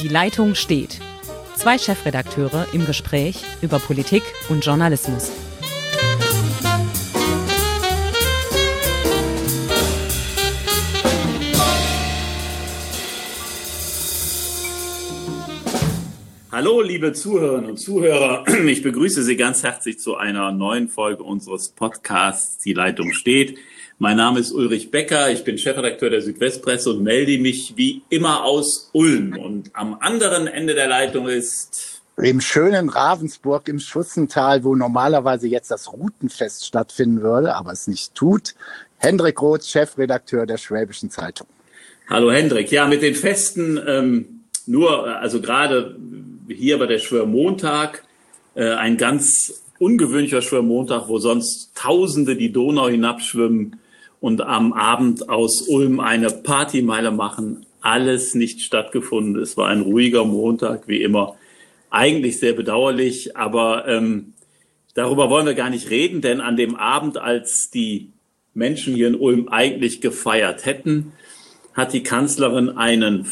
Die Leitung steht. 2 Chefredakteure im Gespräch über Politik und Journalismus. Hallo, liebe Zuhörerinnen und Zuhörer. Ich begrüße Sie ganz herzlich zu einer neuen Folge unseres Podcasts Die Leitung steht. Mein Name ist Ulrich Becker, ich bin Chefredakteur der Südwestpresse und melde mich wie immer aus Ulm. Und am anderen Ende der Leitung ist... Im schönen Ravensburg im Schussental, wo normalerweise jetzt das Routenfest stattfinden würde, aber es nicht tut, Hendrik Roth, Chefredakteur der Schwäbischen Zeitung. Hallo Hendrik, ja, mit den Festen gerade hier bei der Schwörmontag, ein ganz ungewöhnlicher Schwörmontag, wo sonst Tausende die Donau hinabschwimmen und am Abend aus Ulm eine Partymeile machen. Alles nicht stattgefunden. Es war ein ruhiger Montag, wie immer. Eigentlich sehr bedauerlich, aber darüber wollen wir gar nicht reden, denn an dem Abend, als die Menschen hier in Ulm eigentlich gefeiert hätten, hat die Kanzlerin einen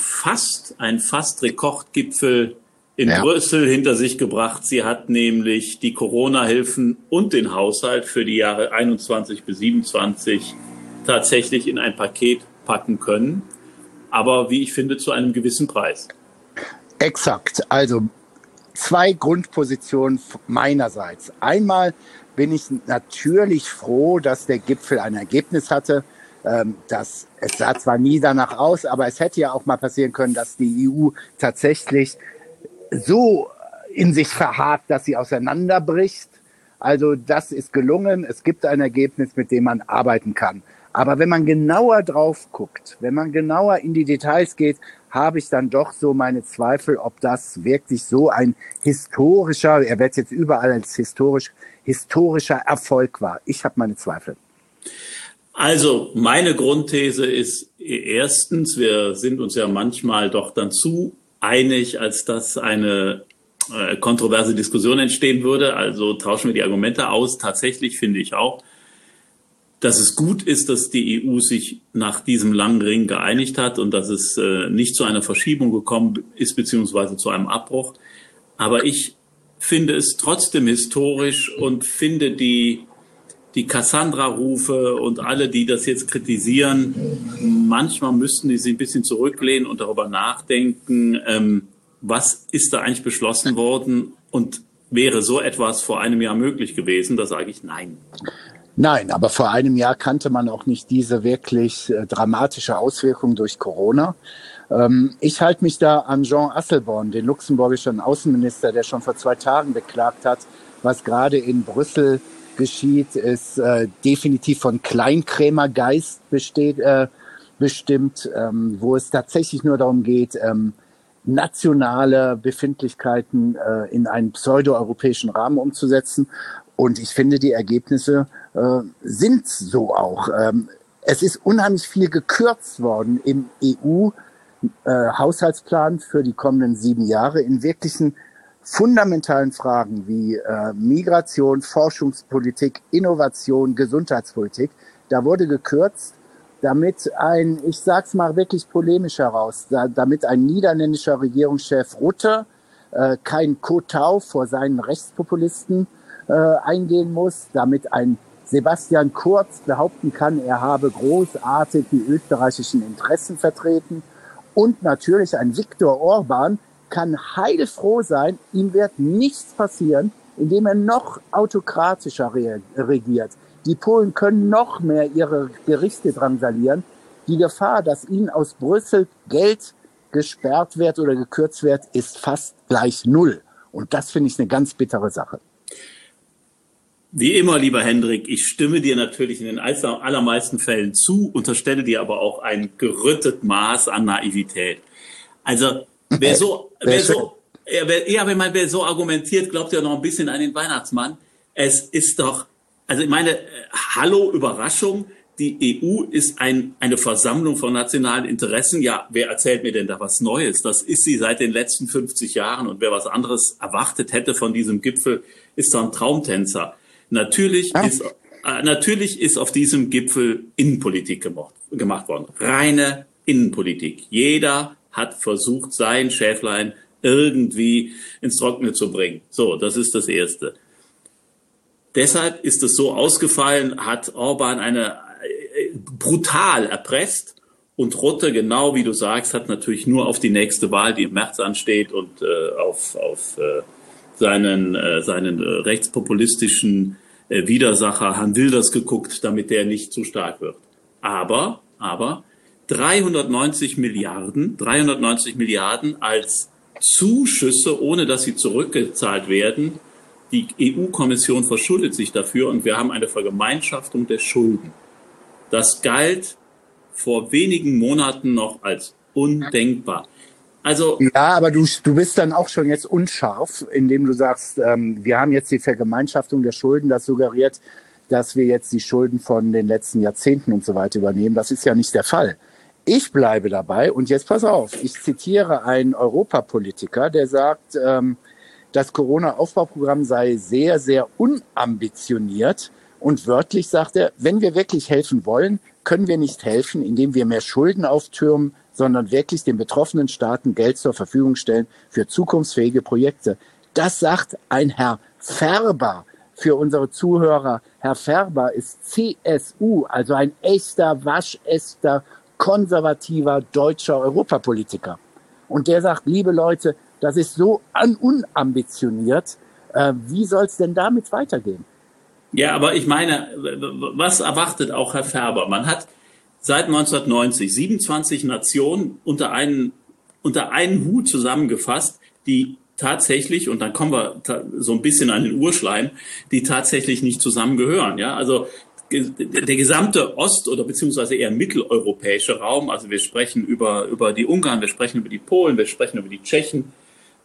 Fast-Rekordgipfel in Brüssel hinter sich gebracht. Sie hat nämlich die Corona-Hilfen und den Haushalt für die Jahre 21 bis 27 tatsächlich in ein Paket packen können. Aber wie ich finde, zu einem gewissen Preis. Exakt. Also 2 Grundpositionen meinerseits. Einmal bin ich natürlich froh, dass der Gipfel ein Ergebnis hatte. Es sah zwar nie danach aus, aber es hätte ja auch mal passieren können, dass die EU tatsächlich so in sich verharrt, dass sie auseinanderbricht. Also das ist gelungen. Es gibt ein Ergebnis, mit dem man arbeiten kann. Aber wenn man genauer drauf guckt, wenn man genauer in die Details geht, habe ich dann doch so meine Zweifel, ob das wirklich so ein historischer, er wird jetzt überall als historischer Erfolg war. Ich habe meine Zweifel. Also meine Grundthese ist erstens, wir sind uns ja manchmal doch dann zu einig, als dass eine kontroverse Diskussion entstehen würde. Also tauschen wir die Argumente aus. Tatsächlich finde ich auch, dass es gut ist, dass die EU sich nach diesem langen Ring geeinigt hat und dass es nicht zu einer Verschiebung gekommen ist, beziehungsweise zu einem Abbruch. Aber ich finde es trotzdem historisch und finde die Cassandra-Rufe und alle, die das jetzt kritisieren, manchmal müssten die sich ein bisschen zurücklehnen und darüber nachdenken, was ist da eigentlich beschlossen worden und wäre so etwas vor einem Jahr möglich gewesen? Da sage ich nein. Nein, aber vor einem Jahr kannte man auch nicht diese wirklich dramatische Auswirkung durch Corona. Ich halte mich da an Jean Asselborn, den luxemburgischen Außenminister, der schon vor 2 Tagen beklagt hat, was gerade in Brüssel geschieht, ist definitiv von Kleinkrämergeist bestimmt, wo es tatsächlich nur darum geht, nationale Befindlichkeiten in einen pseudo-europäischen Rahmen umzusetzen. Und ich finde, die Ergebnisse sind so auch. Es ist unheimlich viel gekürzt worden im EU-Haushaltsplan für die kommenden 7 Jahre in wirklichen fundamentalen Fragen wie Migration, Forschungspolitik, Innovation, Gesundheitspolitik. Da wurde gekürzt, damit ich sag's mal wirklich polemisch heraus, damit ein niederländischer Regierungschef Rutte kein Kotau vor seinen Rechtspopulisten eingehen muss, damit ein Sebastian Kurz behaupten kann, er habe großartig die österreichischen Interessen vertreten und natürlich ein Viktor Orban kann heilfroh sein, ihm wird nichts passieren, indem er noch autokratischer regiert. Die Polen können noch mehr ihre Gerichte drangsalieren. Die Gefahr, dass ihnen aus Brüssel Geld gesperrt wird oder gekürzt wird, ist fast gleich 0. Und das finde ich eine ganz bittere Sache. Wie immer, lieber Hendrik, ich stimme dir natürlich in den allermeisten Fällen zu, unterstelle dir aber auch ein gerüttet Maß an Naivität. Also wer so argumentiert, glaubt ja noch ein bisschen an den Weihnachtsmann. Es ist doch, also ich meine, hallo, Überraschung, die EU ist eine Versammlung von nationalen Interessen. Ja, wer erzählt mir denn da was Neues? Das ist sie seit den letzten 50 Jahren und wer was anderes erwartet hätte von diesem Gipfel, ist doch ein Traumtänzer. Natürlich ist auf diesem Gipfel Innenpolitik gemacht worden. Reine Innenpolitik. Jeder hat versucht, sein Schäflein irgendwie ins Trockene zu bringen. So, das ist das Erste. Deshalb ist es so ausgefallen, hat Orban eine brutal erpresst und Rutte, genau wie du sagst, hat natürlich nur auf die nächste Wahl, die im März ansteht, und auf seinen rechtspopulistischen Widersacher Herrn Wilders geguckt, damit der nicht zu stark wird. Aber 390 Milliarden als Zuschüsse, ohne dass sie zurückgezahlt werden. Die EU-Kommission verschuldet sich dafür und wir haben eine Vergemeinschaftung der Schulden. Das galt vor wenigen Monaten noch als undenkbar. Also ja, aber du bist dann auch schon jetzt unscharf, indem du sagst, wir haben jetzt die Vergemeinschaftung der Schulden, das suggeriert, dass wir jetzt die Schulden von den letzten Jahrzehnten und so weiter übernehmen. Das ist ja nicht der Fall. Ich bleibe dabei und jetzt pass auf, ich zitiere einen Europapolitiker, der sagt, das Corona-Aufbauprogramm sei sehr, sehr unambitioniert und wörtlich sagt er, wenn wir wirklich helfen wollen, können wir nicht helfen, indem wir mehr Schulden auftürmen, sondern wirklich den betroffenen Staaten Geld zur Verfügung stellen für zukunftsfähige Projekte. Das sagt ein Herr Ferber. Für unsere Zuhörer, Herr Ferber ist CSU, also ein echter, waschechter, konservativer deutscher Europapolitiker. Und der sagt, liebe Leute, das ist so unambitioniert. Wie soll es denn damit weitergehen? Ja, aber ich meine, was erwartet auch Herr Ferber? Man hat seit 1990 27 Nationen unter einen Hut zusammengefasst, die tatsächlich, und dann kommen wir so ein bisschen an den Urschleim, die tatsächlich nicht zusammengehören. Ja, also der gesamte Ost- oder beziehungsweise eher mitteleuropäische Raum, also wir sprechen über die Ungarn, wir sprechen über die Polen, wir sprechen über die Tschechen,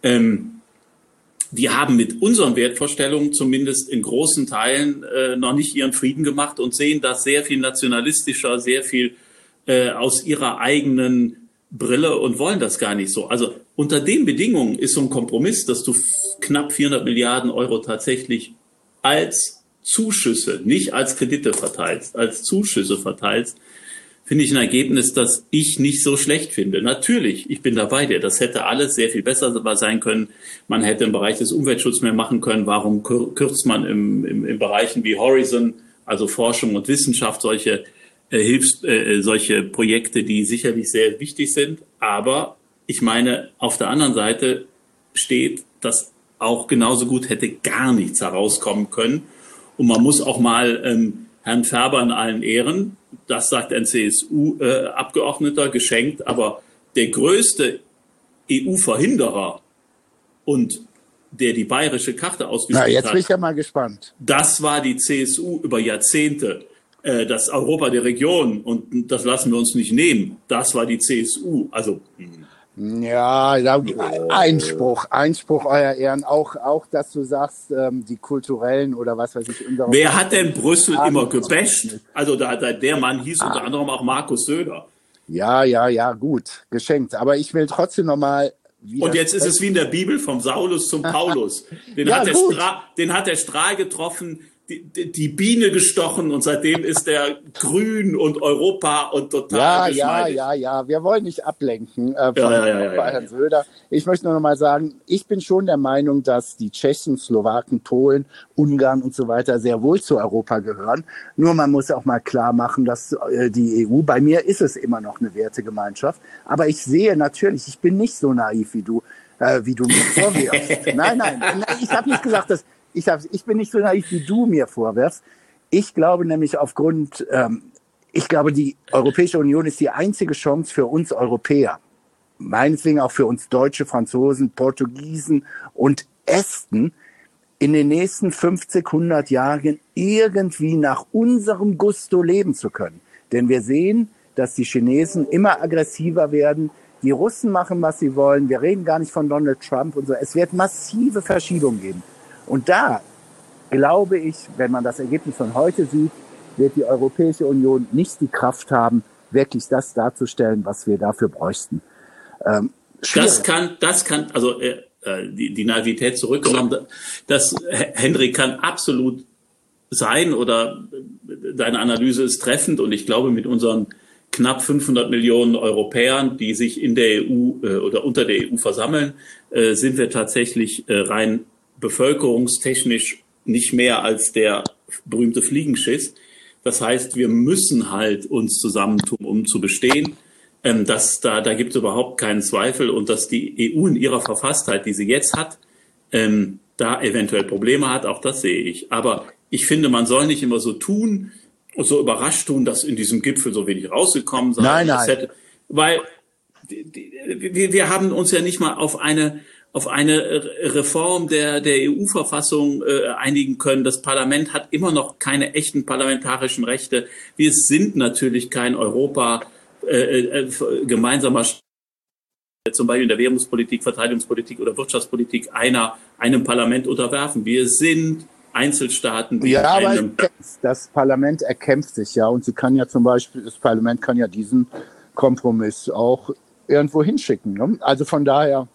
die haben mit unseren Wertvorstellungen zumindest in großen Teilen noch nicht ihren Frieden gemacht und sehen das sehr viel nationalistischer, sehr viel aus ihrer eigenen Brille und wollen das gar nicht so. Also unter den Bedingungen ist so ein Kompromiss, dass du knapp 400 Milliarden Euro tatsächlich als Zuschüsse, nicht als Kredite verteilst, als Zuschüsse verteilst, finde ich ein Ergebnis, das ich nicht so schlecht finde. Natürlich, ich bin dabei dir. Das hätte alles sehr viel besser sein können. Man hätte im Bereich des Umweltschutzes mehr machen können. Warum kürzt man im Bereichen wie Horizon, also Forschung und Wissenschaft, solche solche Projekte, die sicherlich sehr wichtig sind. Aber ich meine, auf der anderen Seite steht, dass auch genauso gut hätte gar nichts herauskommen können. Und man muss auch mal Herrn Ferber in allen Ehren, das sagt ein CSU-Abgeordneter, geschenkt, aber der größte EU-Verhinderer und der die bayerische Karte ausgespielt hat. Jetzt bin ich ja mal gespannt. Das war die CSU über Jahrzehnte. Das Europa der Region, und das lassen wir uns nicht nehmen, das war die CSU. Also ja, Einspruch, euer Ehren, auch, dass du sagst, die kulturellen oder was weiß ich. Wer hat denn Brüssel immer gebasht? Also der Mann hieß unter anderem auch Markus Söder. Ja, gut, geschenkt. Aber ich will trotzdem nochmal. Und jetzt ist es wie in der Bibel, vom Saulus zum Paulus. Den hat der Strahl getroffen, die Biene gestochen, und seitdem ist der grün und Europa und total geschmeidig. Ja. Wir wollen nicht ablenken von Herrn Söder. Ich möchte nur noch mal sagen, ich bin schon der Meinung, dass die Tschechen, Slowaken, Polen, Ungarn und so weiter sehr wohl zu Europa gehören. Nur man muss auch mal klar machen, dass die EU, bei mir ist es immer noch eine Wertegemeinschaft. Aber ich sehe natürlich, ich bin nicht so naiv wie du mir vorwirfst. Nein, ich habe nicht gesagt, dass ich bin nicht so naiv, wie du mir vorwirfst. Ich glaube nämlich die Europäische Union ist die einzige Chance für uns Europäer. Meinetwegen auch für uns Deutsche, Franzosen, Portugiesen und Esten, in den nächsten 50, 100 Jahren irgendwie nach unserem Gusto leben zu können. Denn wir sehen, dass die Chinesen immer aggressiver werden. Die Russen machen, was sie wollen. Wir reden gar nicht von Donald Trump und so. Es wird massive Verschiebungen geben. Und da glaube ich, wenn man das Ergebnis von heute sieht, wird die Europäische Union nicht die Kraft haben, wirklich das darzustellen, was wir dafür bräuchten. Das kann, also die Naivität zurückgenommen, das, Hendrik, kann absolut sein, oder deine Analyse ist treffend, und ich glaube, mit unseren knapp 500 Millionen Europäern, die sich in der EU oder unter der EU versammeln, sind wir tatsächlich rein bevölkerungstechnisch nicht mehr als der berühmte Fliegenschiss. Das heißt, wir müssen halt uns zusammentun, um zu bestehen. Da gibt es überhaupt keinen Zweifel. Und dass die EU in ihrer Verfasstheit, die sie jetzt hat, da eventuell Probleme hat, auch das sehe ich. Aber ich finde, man soll nicht immer so tun und so überrascht tun, dass in diesem Gipfel so wenig rausgekommen sei. Nein. Weil wir haben uns ja nicht mal auf eine Reform der EU-Verfassung einigen können. Das Parlament hat immer noch keine echten parlamentarischen Rechte. Wir sind natürlich kein Europa gemeinsamer, zum Beispiel in der Währungspolitik, Verteidigungspolitik oder Wirtschaftspolitik einem Parlament unterwerfen. Wir sind Einzelstaaten. Ja, aber das Parlament erkämpft sich ja, und das Parlament kann ja diesen Kompromiss auch irgendwo hinschicken. Ne? Also von daher,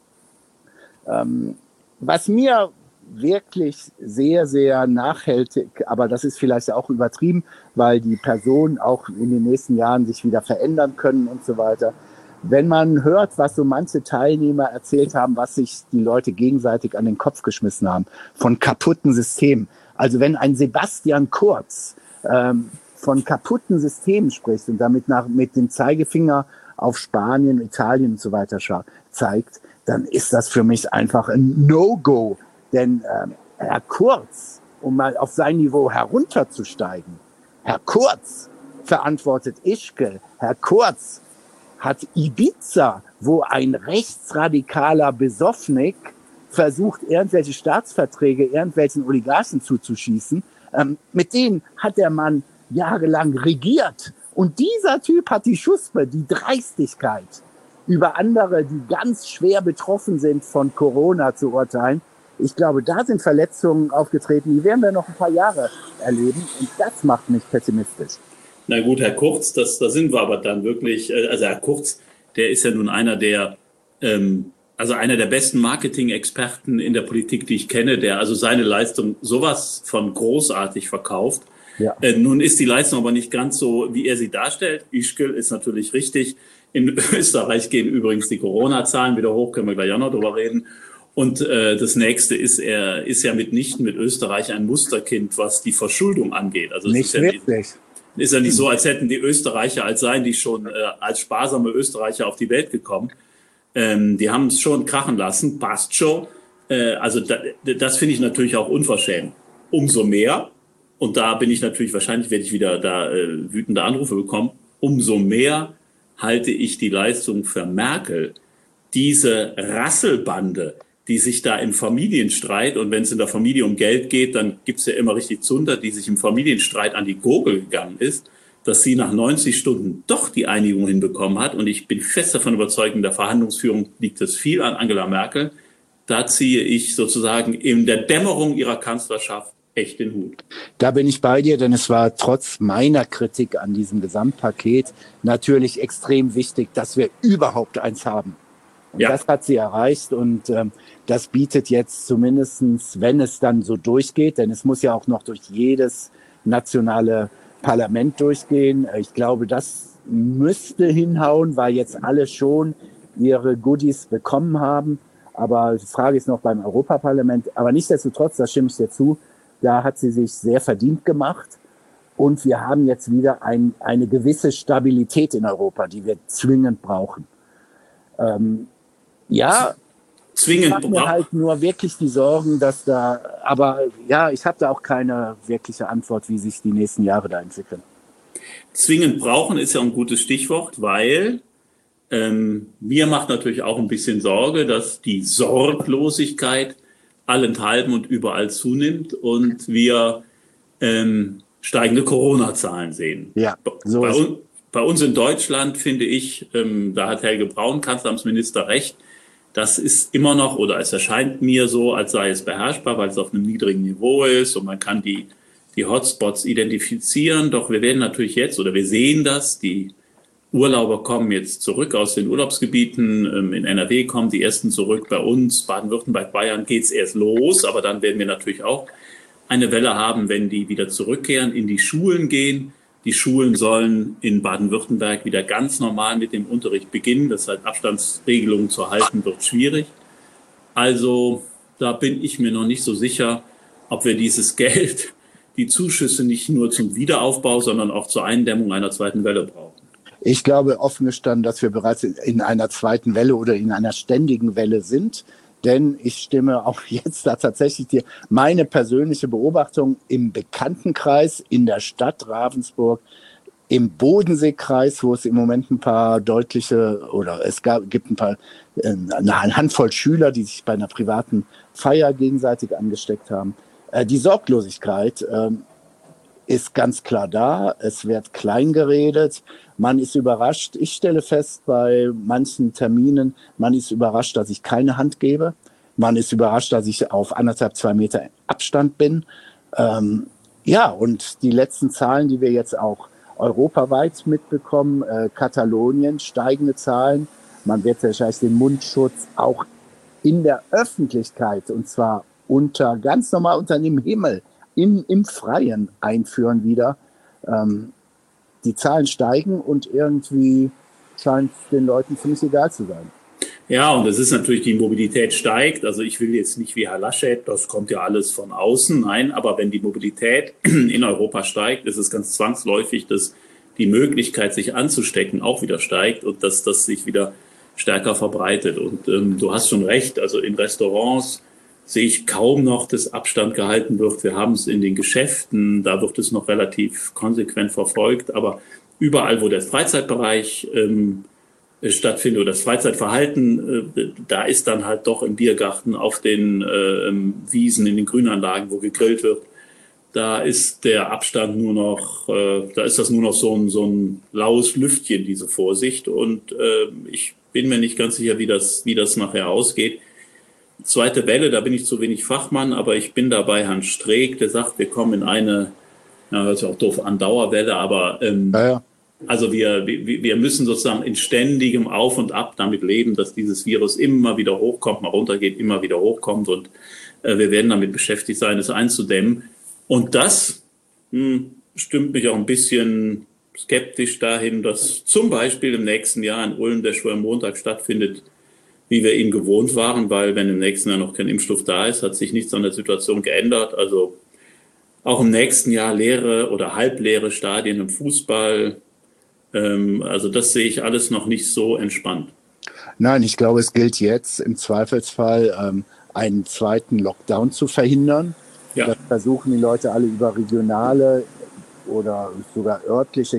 was mir wirklich sehr, sehr nachhaltig, aber das ist vielleicht auch übertrieben, weil die Personen auch in den nächsten Jahren sich wieder verändern können und so weiter. Wenn man hört, was so manche Teilnehmer erzählt haben, was sich die Leute gegenseitig an den Kopf geschmissen haben, von kaputten Systemen. Also wenn ein Sebastian Kurz von kaputten Systemen spricht und damit mit dem Zeigefinger auf Spanien, Italien und so weiter zeigt, dann ist das für mich einfach ein No-Go. Denn Herr Kurz, um mal auf sein Niveau herunterzusteigen, Herr Kurz verantwortet Ischgl, Herr Kurz hat Ibiza, wo ein rechtsradikaler Besoffnik versucht, irgendwelche Staatsverträge irgendwelchen Oligarchen zuzuschießen. Mit denen hat der Mann jahrelang regiert. Und dieser Typ hat die Schuspe, die Dreistigkeit, über andere, die ganz schwer betroffen sind von Corona, zu urteilen. Ich glaube, da sind Verletzungen aufgetreten, die werden wir noch ein paar Jahre erleben. Und das macht mich pessimistisch. Na gut, Herr Kurz, da sind wir aber dann wirklich, also Herr Kurz, der ist ja nun einer der besten Marketing-Experten in der Politik, die ich kenne, der also seine Leistung sowas von großartig verkauft. Ja. Nun ist die Leistung aber nicht ganz so, wie er sie darstellt. Ischgl ist natürlich richtig. In Österreich gehen übrigens die Corona-Zahlen wieder hoch, können wir gleich auch noch drüber reden. Und das nächste ist, er ist ja mitnichten mit Österreich ein Musterkind, was die Verschuldung angeht. Also nicht wirklich. Ist ja nicht so, als hätten die Österreicher, als seien die schon als sparsame Österreicher auf die Welt gekommen. Die haben es schon krachen lassen, passt schon. Das finde ich natürlich auch unverschämt. Umso mehr, und da bin ich natürlich, wahrscheinlich werde ich wieder da wütende Anrufe bekommen, umso mehr halte ich die Leistung für Merkel, diese Rasselbande, die sich da im Familienstreit, und wenn es in der Familie um Geld geht, dann gibt's ja immer richtig Zunder, die sich im Familienstreit an die Gurgel gegangen ist, dass sie nach 90 Stunden doch die Einigung hinbekommen hat. Und ich bin fest davon überzeugt, in der Verhandlungsführung liegt es viel an Angela Merkel. Da ziehe ich sozusagen in der Dämmerung ihrer Kanzlerschaft echt den Hut. Da bin ich bei dir, denn es war trotz meiner Kritik an diesem Gesamtpaket natürlich extrem wichtig, dass wir überhaupt eins haben. Und ja, das hat sie erreicht, und das bietet jetzt zumindestens, wenn es dann so durchgeht, denn es muss ja auch noch durch jedes nationale Parlament durchgehen. Ich glaube, das müsste hinhauen, weil jetzt alle schon ihre Goodies bekommen haben. Aber die Frage ist noch beim Europaparlament. Aber nichtsdestotrotz, da stimme ich dir zu, da hat sie sich sehr verdient gemacht. Und wir haben jetzt wieder eine gewisse Stabilität in Europa, die wir zwingend brauchen. Ja, zwingend. Ich mache mir halt nur wirklich die Sorgen, dass aber ja, ich habe da auch keine wirkliche Antwort, wie sich die nächsten Jahre da entwickeln. Zwingend brauchen ist ja ein gutes Stichwort, weil mir macht natürlich auch ein bisschen Sorge, dass die Sorglosigkeit allenthalben und überall zunimmt und wir steigende Corona-Zahlen sehen. Ja, so bei uns in Deutschland finde ich, da hat Helge Braun, Kanzleramtsminister, recht. Das ist immer noch, oder es erscheint mir so, als sei es beherrschbar, weil es auf einem niedrigen Niveau ist und man kann die Hotspots identifizieren. Doch wir werden natürlich jetzt, oder wir sehen das, die Urlauber kommen jetzt zurück aus den Urlaubsgebieten. In NRW kommen die ersten zurück. Bei uns, Baden-Württemberg, Bayern, geht's erst los. Aber dann werden wir natürlich auch eine Welle haben, wenn die wieder zurückkehren, in die Schulen gehen. Die Schulen sollen in Baden-Württemberg wieder ganz normal mit dem Unterricht beginnen. Das heißt, Abstandsregelungen zu halten wird schwierig. Also da bin ich mir noch nicht so sicher, ob wir dieses Geld, die Zuschüsse nicht nur zum Wiederaufbau, sondern auch zur Eindämmung einer zweiten Welle brauchen. Ich glaube offen gestanden, dass wir bereits in einer zweiten Welle oder in einer ständigen Welle sind. Denn ich stimme auch jetzt da tatsächlich dir meine persönliche Beobachtung im Bekanntenkreis, in der Stadt Ravensburg, im Bodenseekreis, wo es im Moment ein paar deutliche oder gibt ein paar, eine Handvoll Schüler, die sich bei einer privaten Feier gegenseitig angesteckt haben. Die Sorglosigkeit ist ganz klar da. Es wird klein geredet. Man ist überrascht. Ich stelle fest, bei manchen Terminen, man ist überrascht, dass ich keine Hand gebe. Man ist überrascht, dass ich auf 1,5-2 Meter Abstand bin. Ja, und die letzten Zahlen, die wir jetzt auch europaweit mitbekommen, Katalonien, steigende Zahlen. Man wird wahrscheinlich den Mundschutz auch in der Öffentlichkeit, und zwar ganz normal unter dem Himmel, im Freien einführen wieder. Die Zahlen steigen und irgendwie scheint es den Leuten ziemlich egal zu sein. Ja, und das ist natürlich, die Mobilität steigt. Also ich will jetzt nicht wie Herr Laschet, das kommt ja alles von außen. Nein, aber wenn die Mobilität in Europa steigt, ist es ganz zwangsläufig, dass die Möglichkeit, sich anzustecken, auch wieder steigt und dass das sich wieder stärker verbreitet. Und du hast schon recht, also in Restaurants sehe ich kaum noch, dass Abstand gehalten wird. Wir haben es in den Geschäften, da wird es noch relativ konsequent verfolgt. Aber überall, wo der Freizeitbereich stattfindet oder das Freizeitverhalten, da ist dann halt doch im Biergarten, auf den Wiesen, in den Grünanlagen, wo gegrillt wird, da ist der Abstand nur noch, da ist das nur noch so ein laues Lüftchen, diese Vorsicht. Und ich bin mir nicht ganz sicher, wie das nachher ausgeht. Zweite Welle, da bin ich zu wenig Fachmann, aber ich bin da bei Herrn Streeck, der sagt, wir kommen in eine, hört sich auch doof an, Dauerwelle, aber also wir müssen sozusagen in ständigem Auf und Ab damit leben, dass dieses Virus immer wieder hochkommt, mal runtergeht, immer wieder hochkommt, und wir werden damit beschäftigt sein, es einzudämmen. Und das stimmt mich auch ein bisschen skeptisch dahin, dass zum Beispiel im nächsten Jahr in Ulm der Schwörmontag stattfindet, wie wir ihn gewohnt waren, weil wenn im nächsten Jahr noch kein Impfstoff da ist, hat sich nichts an der Situation geändert. Also auch im nächsten Jahr leere oder halbleere Stadien im Fußball. Also das sehe ich alles noch nicht so entspannt. Nein, ich glaube, es gilt jetzt im Zweifelsfall einen zweiten Lockdown zu verhindern. Ja. Das versuchen die Leute alle über regionale oder sogar örtliche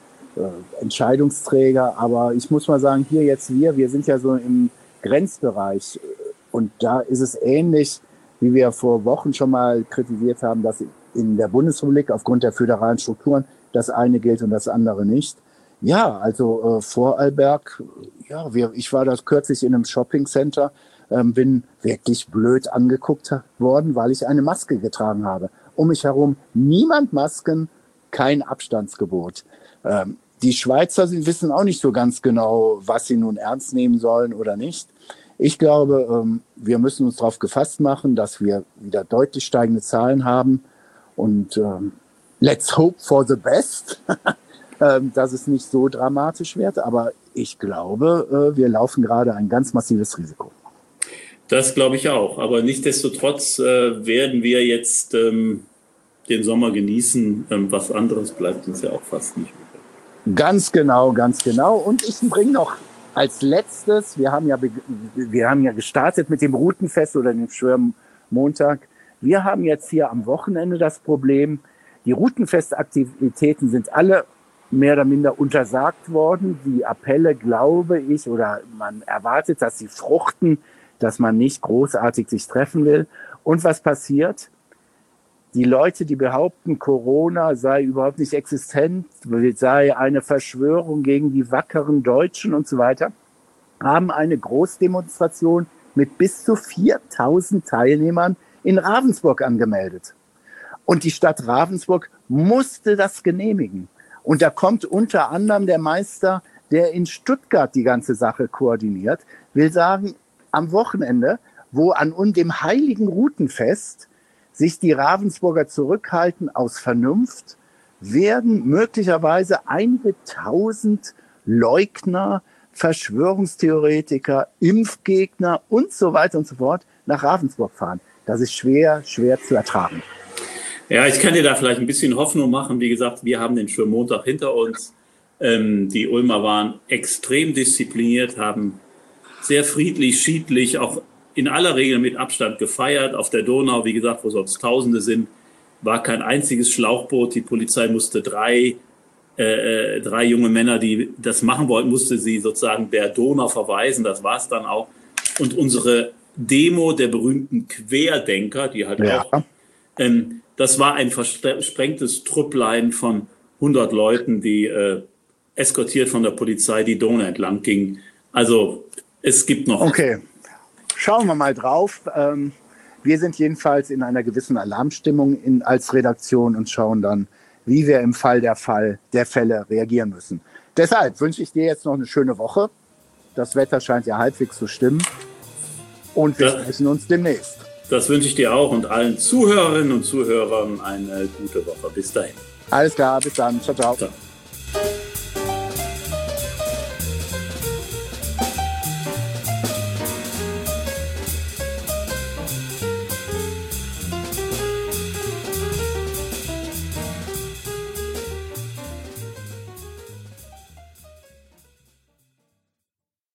Entscheidungsträger. Aber ich muss mal sagen, hier jetzt wir sind ja so im Grenzbereich. Und da ist es ähnlich, wie wir vor Wochen schon mal kritisiert haben, dass in der Bundesrepublik aufgrund der föderalen Strukturen das eine gilt und das andere nicht. Ja, also Vorarlberg, ja, ich war da kürzlich in einem Shoppingcenter, bin wirklich blöd angeguckt worden, weil ich eine Maske getragen habe. Um mich herum niemand Masken, kein Abstandsgebot. Die Schweizer wissen auch nicht so ganz genau, was sie nun ernst nehmen sollen oder nicht. Ich glaube, wir müssen uns darauf gefasst machen, dass wir wieder deutlich steigende Zahlen haben. Und let's hope for the best, dass es nicht so dramatisch wird. Aber ich glaube, wir laufen gerade ein ganz massives Risiko. Das glaube ich auch. Aber nichtsdestotrotz werden wir jetzt den Sommer genießen. Was anderes bleibt uns ja auch fast nicht übrig. Ganz genau, ganz genau. Und ich bringe noch als letztes, wir haben ja gestartet mit dem Routenfest oder dem Schwörmontag. Wir haben jetzt hier am Wochenende das Problem, die Routenfestaktivitäten sind alle mehr oder minder untersagt worden. Die Appelle, glaube ich, oder man erwartet, dass sie fruchten, dass man nicht großartig sich treffen will. Und was passiert? Die Leute, die behaupten, Corona sei überhaupt nicht existent, sei eine Verschwörung gegen die wackeren Deutschen und so weiter, haben eine Großdemonstration mit bis zu 4.000 Teilnehmern in Ravensburg angemeldet. Und die Stadt Ravensburg musste das genehmigen. Und da kommt unter anderem der Meister, der in Stuttgart die ganze Sache koordiniert, will sagen, am Wochenende, wo an dem heiligen Routenfest sich die Ravensburger zurückhalten aus Vernunft, werden möglicherweise einige tausend Leugner, Verschwörungstheoretiker, Impfgegner und so weiter und so fort nach Ravensburg fahren. Das ist schwer zu ertragen. Ja, ich kann dir da vielleicht ein bisschen Hoffnung machen. Wie gesagt, wir haben den Schwimmmontag hinter uns. Die Ulmer waren extrem diszipliniert, haben sehr friedlich, schiedlich, auch in aller Regel mit Abstand gefeiert. Auf der Donau, wie gesagt, wo sonst Tausende sind, war kein einziges Schlauchboot. Die Polizei musste drei junge Männer, die das machen wollten, musste sie sozusagen der Donau verweisen. Das war es dann auch. Und unsere Demo der berühmten Querdenker, die halt auch, das war ein versprengtes Trüpplein von 100 Leuten, die eskortiert von der Polizei die Donau entlang gingen. Also es gibt noch... Okay, schauen wir mal drauf. Wir sind jedenfalls in einer gewissen Alarmstimmung als Redaktion und schauen dann, wie wir im Fall der Fälle reagieren müssen. Deshalb wünsche ich dir jetzt noch eine schöne Woche. Das Wetter scheint ja halbwegs zu stimmen. Und wir sprechen uns demnächst. Das wünsche ich dir auch und allen Zuhörerinnen und Zuhörern eine gute Woche. Bis dahin. Alles klar, bis dann. Ciao, ciao.